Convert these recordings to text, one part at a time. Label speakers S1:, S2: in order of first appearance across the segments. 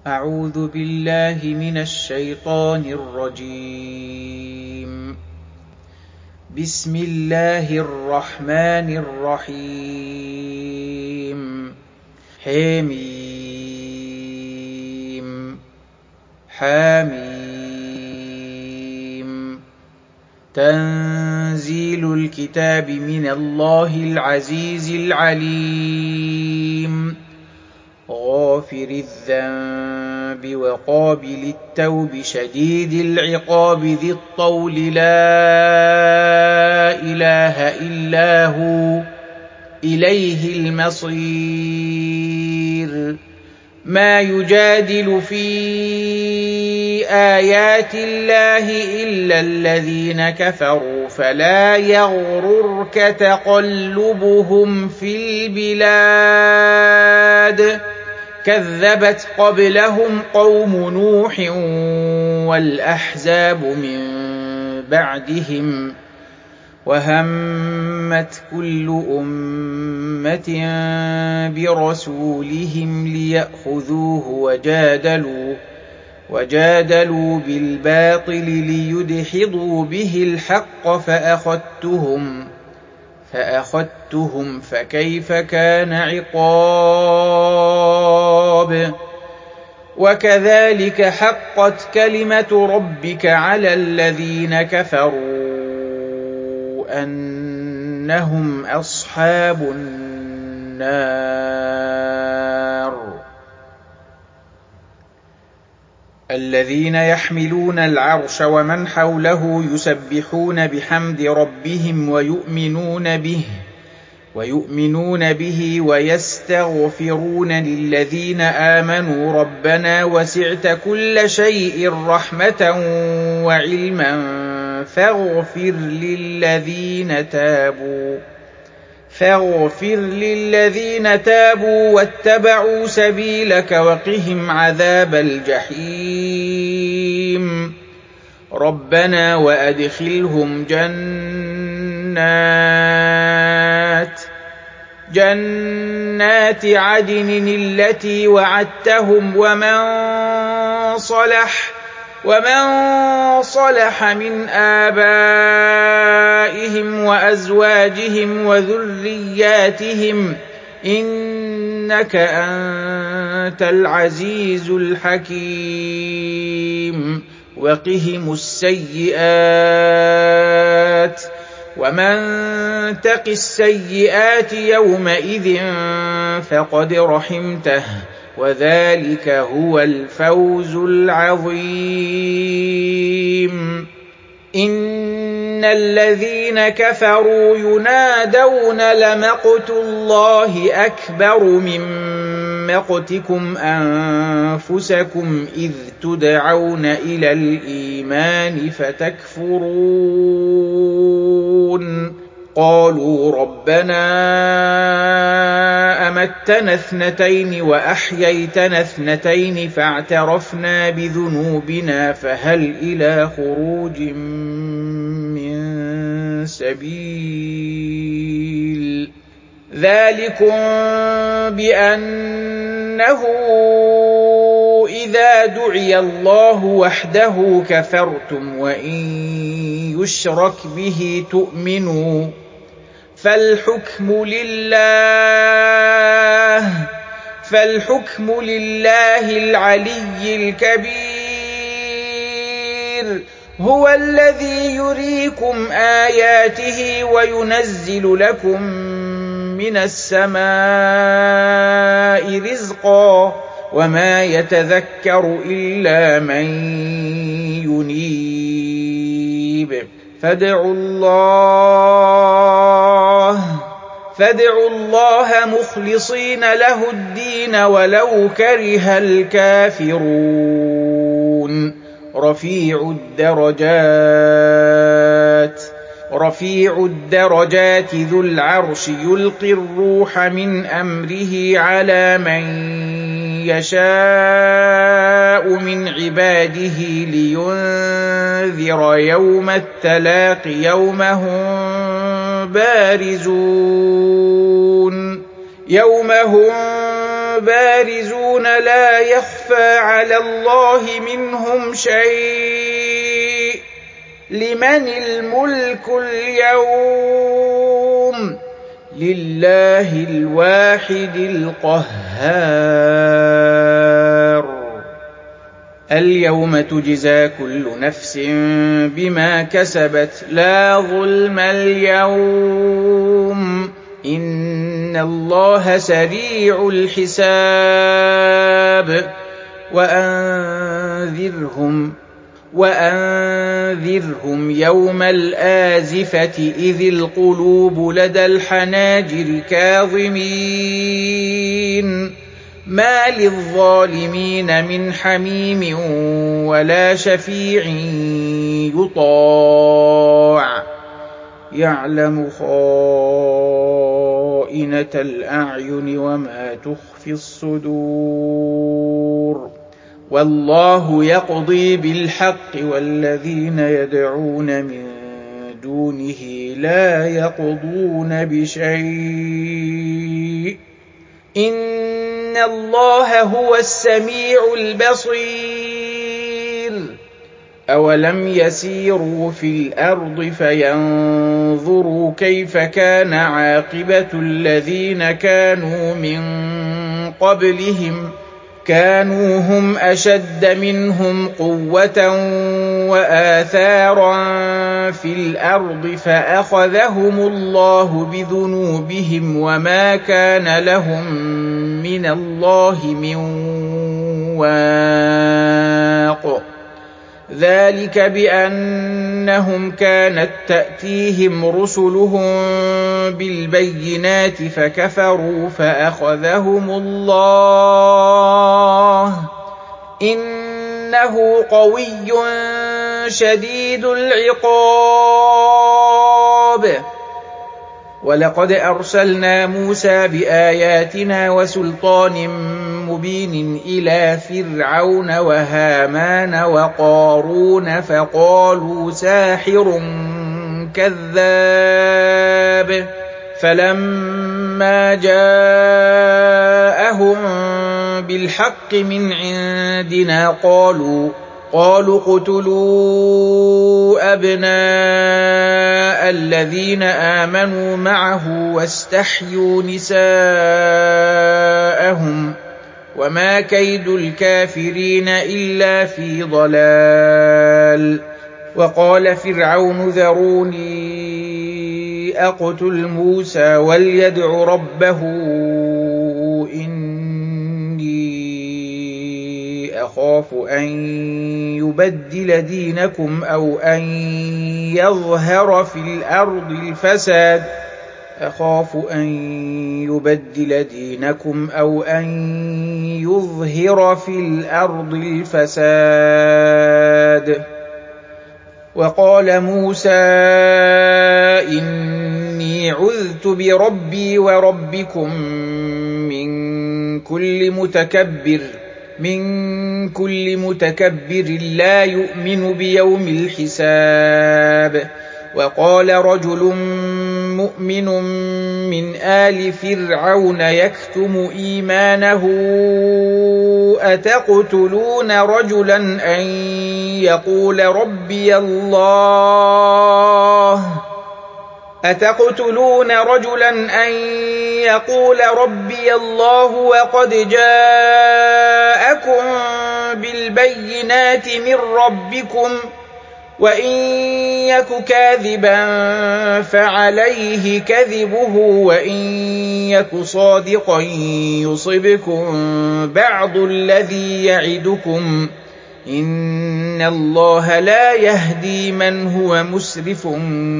S1: أعوذ بالله من الشيطان الرجيم. بسم الله الرحمن الرحيم. حميم حميم. تنزيل الكتاب من الله العزيز العليم. غافر الذنب وقابل التوب شديد العقاب ذي الطول لا إله إلا هو إليه المصير. ما يجادل في آيات الله إلا الذين كفروا فلا يغررك تقلبهم في البلاد. كذبت قبلهم قوم نوح والأحزاب من بعدهم وهمت كل أمة برسولهم ليأخذوه وجادلوا بالباطل ليدحضوا به الحق فأخذتهم فكيف كان عقاب. وكذلك حقت كلمة ربك على الذين كفروا أنهم أصحاب النار. الذين يحملون العرش ومن حوله يسبحون بحمد ربهم ويؤمنون به ويستغفرون للذين آمنوا ربنا وسعت كل شيء رحمة وعلما فاغفر للذين تابوا واتبعوا سبيلك وقهم عذاب الجحيم. ربنا وأدخلهم جنات عدن التي وعدتهم ومن صلح من آبائهم وأزواجهم وذرياتهم إنك أنت العزيز الحكيم. وقهم السيئات ومن تق السيئات يومئذ فقد رحمته وذلك هو الفوز العظيم. إن الذين كفروا ينادون لمقت الله أكبر من مقتكم أنفسكم إذ تدعون إلى الإيمان فتكفرون. قالوا ربنا أمتنا اثنتين وأحييتنا اثنتين فاعترفنا بذنوبنا فهل إلى خروج من سبيل. ذلكم بأنه إذا دعي الله وحده كفرتم وإن يشرك به تؤمنوا فالحكم لله العلي الكبير. هو الذي يريكم آياته وينزل لكم من السماء رزقا وما يتذكر إلا من ينيب. فادعوا الله مخلصين له الدين ولو كره الكافرون. رفيع الدرجات ذو العرش يلقي الروح من أمره على من يشاء من عباده لينذر يوم التلاق يوم هم بارزون لا يخفى على الله منهم شيء لمن الملك اليوم لله الواحد القهار اليوم تجزى كل نفس بما كسبت لا ظلم اليوم إن الله سريع الحساب وأنذرهم يوم الآزفة إذ القلوب لدى الحناجر كاظمين ما للظالمين من حميم ولا شفيع يطاع يعلم خائنة الأعين وما تخفي الصدور والله يقضي بالحق والذين يدعون من دونه لا يقضون بشيء إن الله هو السميع البصير أولم يسيروا في الأرض فينظروا كيف كان عاقبة الذين كانوا من قبلهم كانوا هم أشد منهم قوة وآثارا في الأرض فأخذهم الله بذنوبهم وما كان لهم من الله من واق ذلك بأنهم كانت تأتيهم رسلهم بالبينات فكفروا فأخذهم الله إنه قوي شديد العقاب ولقد أرسلنا موسى بآياتنا وسلطان مبين إلى فرعون وهامان وقارون فقالوا ساحر كذاب فلما جاءهم بالحق من عندنا قالوا اقتلوا أبناء الذين آمنوا معه واستحيوا نساءهم وما كيد الكافرين إلا في ضلال وقال فرعون ذروني أقتل موسى وليدع ربه أخاف أن يبدل دينكم أو أن يظهر في الأرض الفساد وقال موسى إني عذت بربي وربكم من كل متكبر لا يؤمن بيوم الحساب وقال رجل مؤمن من آل فرعون يكتم إيمانه أتقتلون رجلا أن يقول ربي الله وقد جاءكم بالبينات من ربكم وإن يك كاذبا فعليه كذبه وإن يك صادقا يصبكم بعض الذي يعدكم إن الله لا يهدي من هو مسرف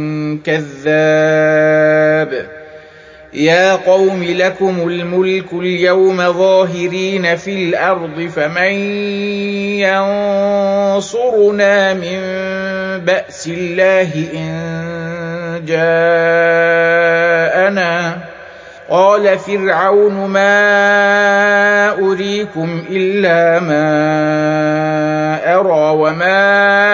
S1: كذاب يا قوم لكم الملك اليوم ظاهرين في الأرض فمن ينصرنا من بأس الله إن جاءنا قال فرعون ما أريكم إلا ما أرى وما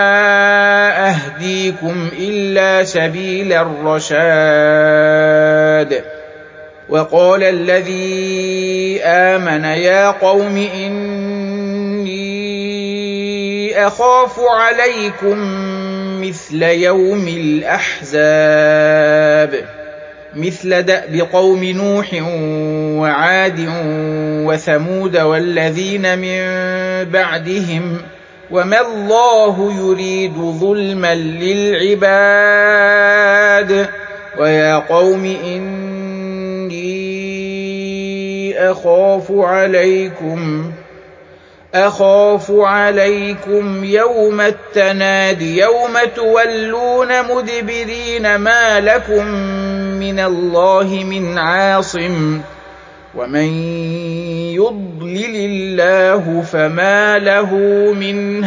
S1: أهديكم إلا سبيل الرشاد وقال الذي آمن يا قوم إني أخاف عليكم مثل يوم الأحزاب مثل دأب قوم نوح وعاد وثمود والذين من بعدهم وما الله يريد ظلما للعباد ويا قوم إني أخاف عليكم يوم التناد يوم تولون مدبرين ما لكم من الله من عاصم ومن يضلل الله فما له من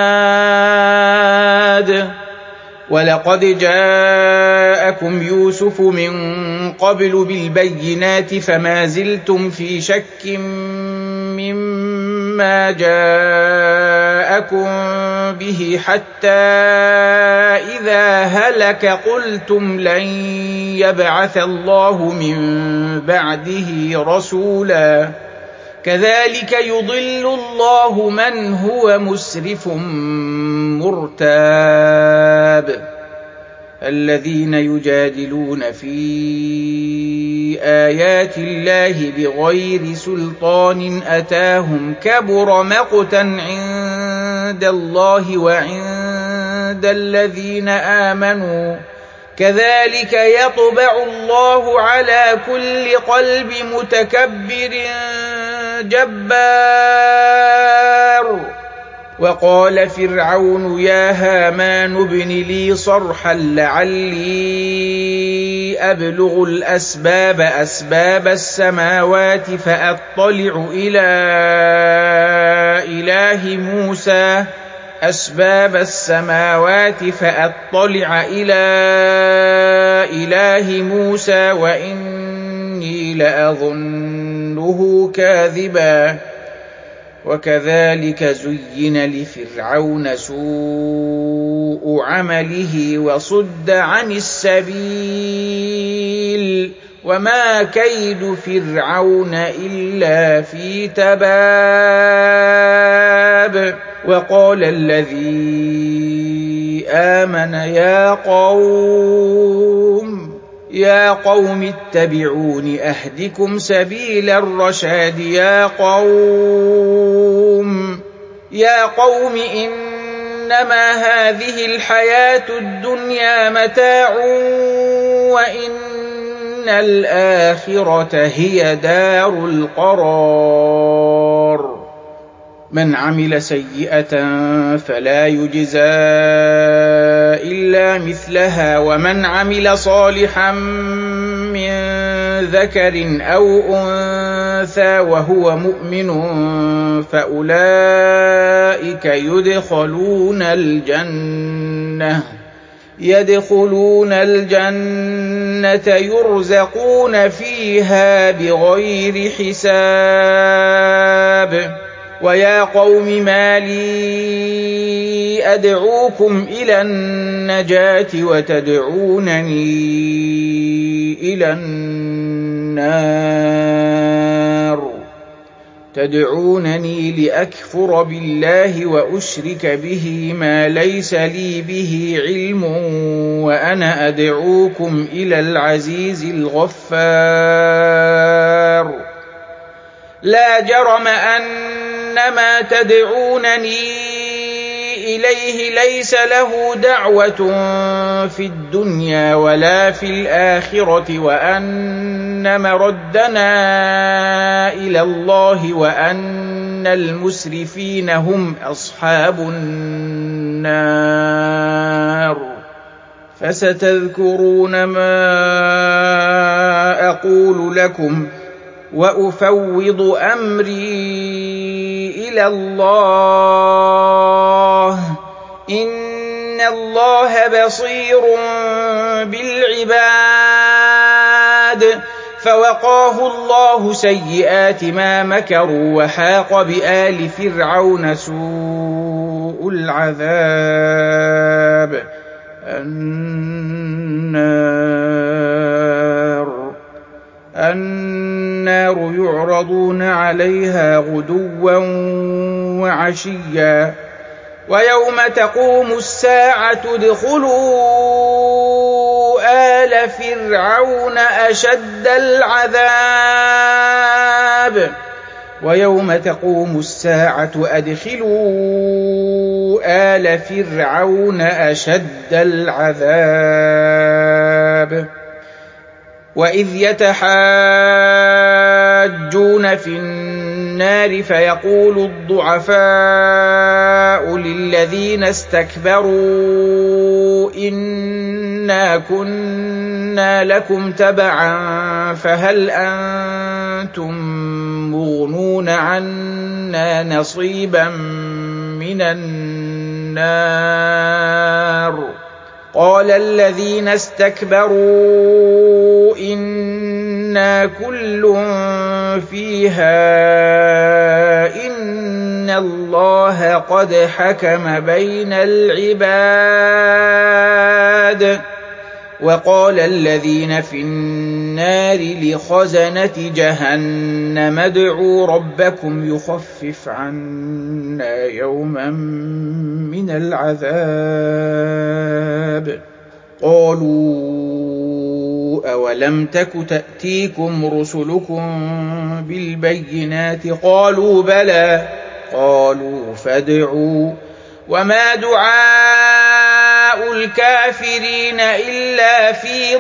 S1: هاد ولقد جاءكم يوسف من قبل بالبينات فما زلتم في شك مما جاءكم به حتى إذا هلك قلتم لن يبعث الله من بعده رسولا كذلك يضل الله من هو مسرف مرتاب الذين يجادلون في آيات الله بغير سلطان أتاهم كبر مقتا عند الله وعند الذين آمنوا كذلك يطبع الله على كل قلب متكبر جبار وقال فرعون يا هامان ابن لي صرحا لعلي أبلغ أسباب السماوات فأطلع إلى إله موسى وإني لأظنه كاذبا وكذلك زين لفرعون سوء عمله وصد عن السبيل وما كيد فرعون إلا في تباب وقال الذي آمن يا قوم اتبعون أهدكم سبيل الرشاد يا قوم إنما هذه الحياة الدنيا متاع وإن الآخرة هي دار القرار من عمل سيئة فلا يجزى إلا مثلها ومن عمل صالحا من ذكر أو أنثى وهو مؤمن فأولئك يدخلون الجنة يرزقون فيها بغير حساب ويا قوم ما لي أدعوكم إلى النجاة وتدعونني إلى النار تدعونني لأكفر بالله وأشرك به ما ليس لي به علم وأنا أدعوكم إلى العزيز الغفار لا جرم أن ما تدعونني إليه ليس له دعوة في الدنيا ولا في الآخرة وأن مردنا إلى الله وأن المسرفين هم أصحاب النار فستذكرون ما أقول لكم وأفوض أمري إلى الله إن الله بصير بالعباد فوقاه الله سيئات ما مكروا وحاق بآل فرعون سوء العذاب النار يعرضون عليها غدوا وعشيا ويوم تقوم الساعة ادخلوا آل فرعون أشد العذاب ويوم تقوم الساعة أدخلوا آل فرعون أشد العذاب وإذ يتحاجون في النار فيقول الضعفاء للذين استكبروا إنا كنا لكم تبعا فهل أنتم مغنون عنا نصيبا من النار قال الذين استكبروا إنا كل فيها إن الله قد حكم بين العباد وقال الذين في النار لخزنة جهنم ادعوا ربكم يخفف عنا يوما من العذاب قالوا أولم تك تأتيكم رسلكم بالبينات قالوا بلى قالوا فادعوا وما دعاء الكافرين إلا في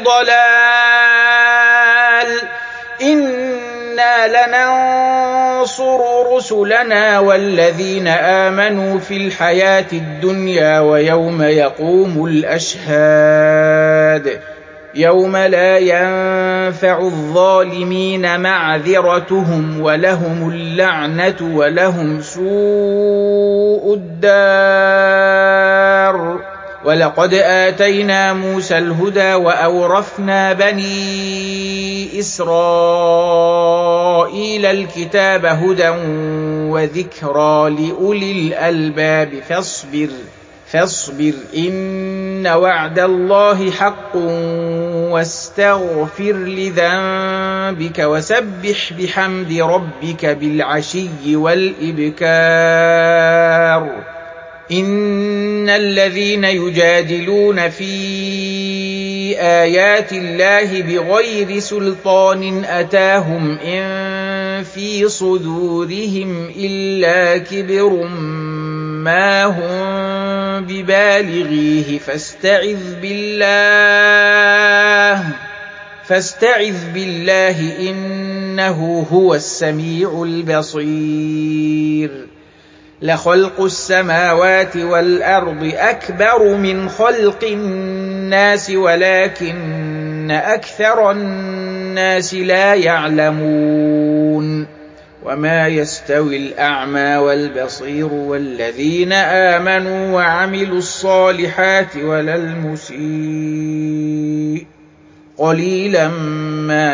S1: ضلال إنا لننصر رسلنا والذين آمنوا في الحياة الدنيا ويوم يقوم الأشهاد يوم لا ينفع الظالمين معذرتهم ولهم اللعنة ولهم سوء الدار ولقد آتينا موسى الهدى وأورثنا بني إسرائيل الكتاب هدى وذكرى لأولي الألباب فاصبر إن وعد الله حق واستغفر لذنبك وسبح بحمد ربك بالعشي والإبكار إن الذين يجادلون في آيات الله بغير سلطان أتاهم إن في صدورهم إلا كبر ما هم ببالغيه فاستعذ بالله إنه هو السميع البصير لخلق السماوات والأرض أكبر من خلق الناس ولكن أكثر الناس لا يعلمون وما يستوي الأعمى والبصير والذين آمنوا وعملوا الصالحات ولا المسيء قليلا ما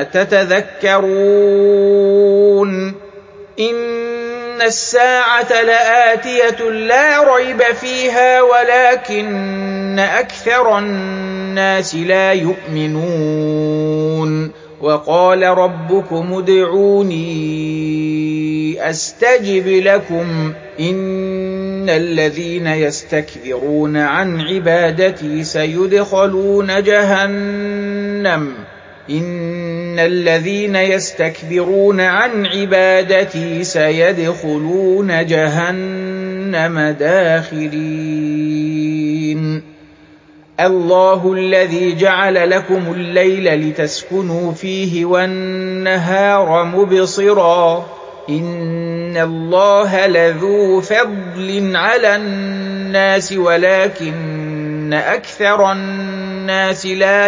S1: تتذكرون إن الساعة لآتية لا ريب فيها ولكن أكثر الناس لا يؤمنون وقال ربكم ادعوني أستجب لكم إن الذين يستكبرون عن عبادتي سيدخلون جهنم إن الذين يستكبرون عن عبادتي سيدخلون جهنم داخرين الله الذي جعل لكم الليل لتسكنوا فيه والنهار مبصرا إن الله لذو فضل على الناس ولكن أكثر الناس لا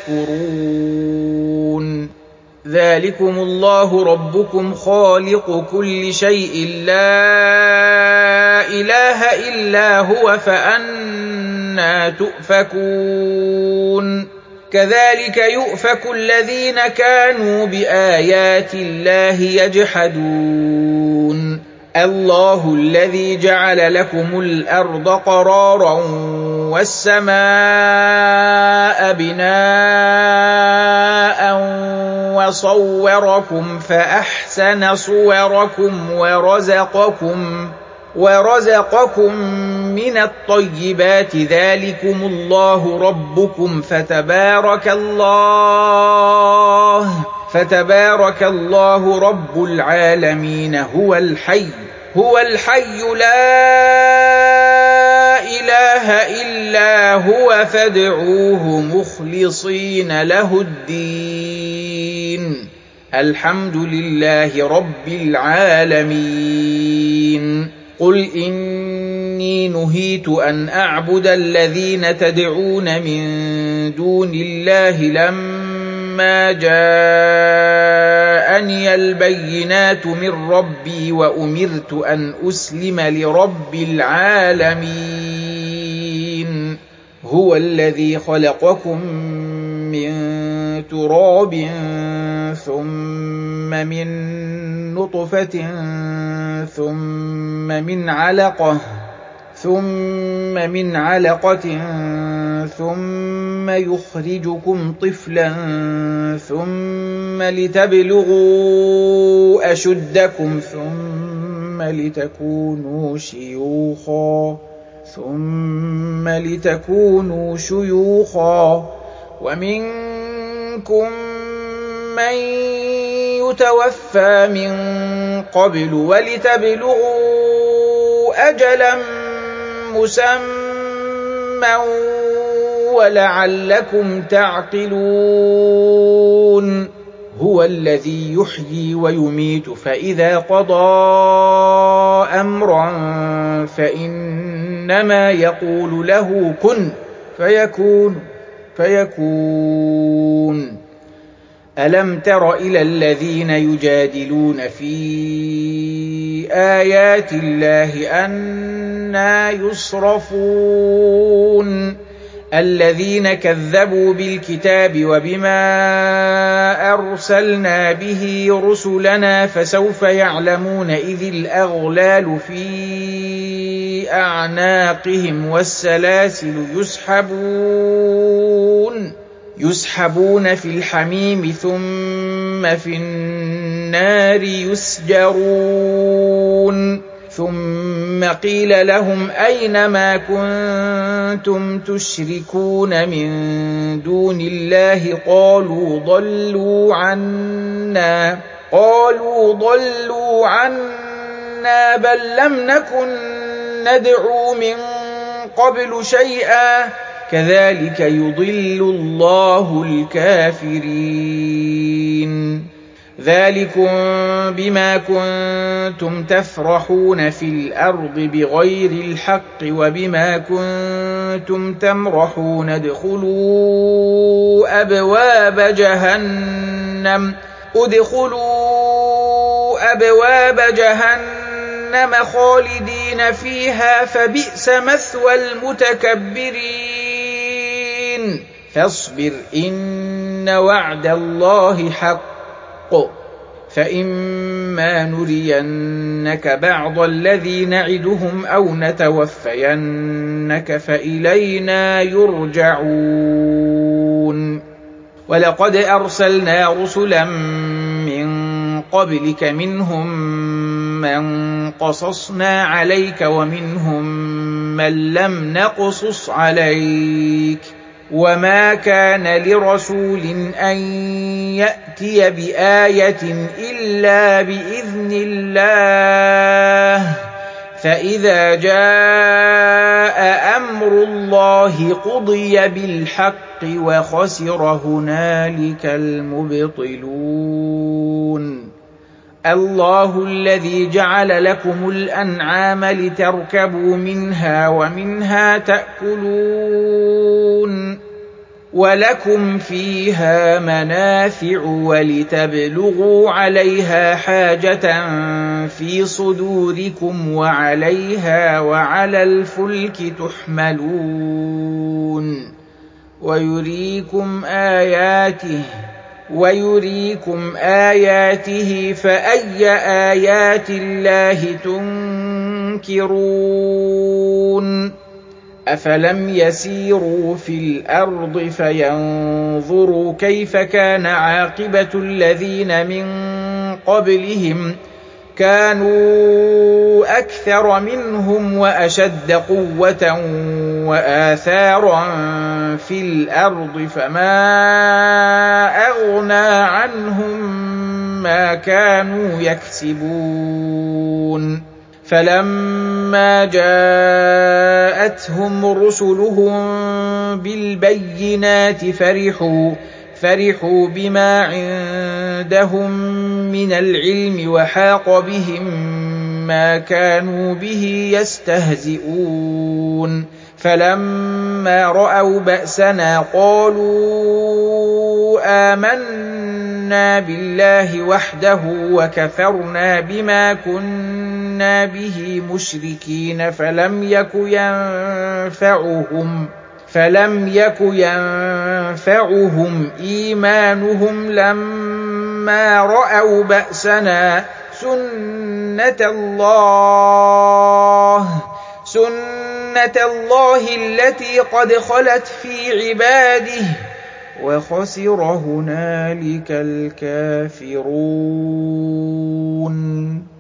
S1: يشكرون ذلكم الله ربكم خالق كل شيء لا إله إلا هو فأنى تؤفكون كذلك يؤفك الذين كانوا بآيات الله يجحدون الله الذي جعل لكم الأرض قرارا وَالسَّمَاءَ بِنَاءً وَصَوَّرَكُمْ فَأَحْسَنَ صُوَرَكُمْ وَرَزَقَكُم مِّنَ الطَّيِّبَاتِ ذَٰلِكُمُ اللَّهُ رَبُّكُمْ فَتَبَارَكَ اللَّهُ رَبُّ الْعَالَمِينَ هُوَ الْحَيُّ لَا إِلَٰهَ إِلَّا هُوَ فَادْعُوهُ مُخْلِصِينَ لَهُ الدِّينَ الْحَمْدُ لِلَّهِ رَبِّ الْعَالَمِينَ قُلْ إِنِّي نُهِيتُ أَنْ أَعْبُدَ الَّذِينَ تَدْعُونَ مِن دُونِ اللَّهِ لَمَّا جَاءَنِيَ الْبَيِّنَاتُ مِن رَّبِّي وَأُمِرْتُ أَنْ أُسْلِمَ لِرَبِّ الْعَالَمِينَ هُوَ الَّذِي خَلَقَكُم مِّن تُرَابٍ ثُمَّ مِن نُّطْفَةٍ ثُمَّ مِنْ عَلَقَةٍ ثُمَّ يُخْرِجُكُمْ طِفْلًا ثُمَّ لِتَبْلُغُوا أَشُدَّكُمْ ثُمَّ لِتَكُونُوا شُيُوخًا وَمِنكُم مَّن يُتَوَفَّىٰ مِن قَبْلُ وَلِتَبْلُغُوا أَجَلًا مُّسَمًّى وَلَعَلَّكُمْ تَعْقِلُونَ هُوَ الَّذِي يُحْيِي وَيُمِيتُ فَإِذَا قَضَىٰ أَمْرًا فَإِنَّمَا يَقُولُ لَهُ كُن فَيَكُونُ أَلَمْ تَرَ إِلَى الَّذِينَ يُجَادِلُونَ فِي آيَاتِ اللَّهِ أَنَّىٰ يُصْرَفُونَ الَّذِينَ كَذَّبُوا بِالْكِتَابِ وَبِمَا أَرْسَلْنَا بِهِ رُسُلَنَا فَسَوْفَ يَعْلَمُونَ إِذِ الْأَغْلَالُ فِي أَعْنَاقِهِمْ وَالسَّلَاسِلُ يُسْحَبُونَ في الْحَمِيمِ ثُمَّ فِي النَّارِ يُسْجَرُونَ ثُمَّ قِيلَ لَهُمْ أَيْنَ مَا كُنتُمْ تُشْرِكُونَ مِن دُونِ اللَّهِ قَالُوا ضَلُّوا عَنَّا بَل لَّمْ نَكُن نَّدْعُو مِن قَبْلُ شَيْئًا كَذَٰلِكَ يُضِلُّ اللَّهُ الْكَافِرِينَ ذَٰلِكُم بِمَا كُنتُمْ تَفْرَحُونَ فِي الْأَرْضِ بِغَيْرِ الْحَقِّ وَبِمَا كُنتُمْ تَمْرَحُونَ ادْخُلُوا أَبْوَابَ جَهَنَّمَ خَالِدِينَ فِيهَا فَبِئْسَ مَثْوَى الْمُتَكَبِّرِينَ فَاصْبِرْ إِنَّ وَعْدَ اللَّهِ حَقٌّ فَإِمَّا نُرِيَنَّكَ بَعْضَ الَّذِي نَعِدُهُمْ أَوْ نَتَوَفَّيَنَّكَ فَإِلَيْنَا يُرْجَعُونَ وَلَقَدْ أَرْسَلْنَا رُسُلًا مِّن قَبْلِكَ مِنْهُم مَّن قَصَصْنَا عَلَيْكَ وَمِنْهُم مَّن لَّمْ نَقْصُصْ عَلَيْكَ وَمَا كَانَ لِرَسُولٍ أَن يَأْتِيَ بِآيَةٍ إِلَّا بِإِذْنِ اللَّهِ فَإِذَا جَاءَ أَمْرُ اللَّهِ قُضِيَ بِالْحَقِّ وَخَسِرَ هُنَالِكَ الْمُبْطِلُونَ اللَّهُ الَّذِي جَعَلَ لَكُمُ الْأَنْعَامَ لِتَرْكَبُوا مِنْهَا وَمِنْهَا تَأْكُلُونَ وَلَكُمْ فِيهَا مَنَافِعُ وَلِتَبْلُغُوا عَلَيْهَا حَاجَةً فِي صُدُورِكُمْ وَعَلَيْهَا وَعَلَى الْفُلْكِ تُحْمَلُونَ وَيُرِيكُمْ آيَاتِهِ فَأَيَّ آيَاتِ اللَّهِ تُنكِرُونَ أفلم يسيروا في الأرض فينظروا كيف كان عاقبة الذين من قبلهم كانوا أكثر منهم وأشد قوة وآثارا في الأرض فما أغنى عنهم ما كانوا يكسبون فلما جاءتهم رسلهم بالبينات فرحوا بما عندهم من العلم وحاق بهم ما كانوا به يستهزئون فلما رأوا بأسنا قالوا آمنا بالله وحده وكفرنا بما كنا به مشركين فلم يك ينفعهم إيمانهم لما رأوا بأسنا سنة الله التي قد خلت في عباده وخسر هنالك الكافرون.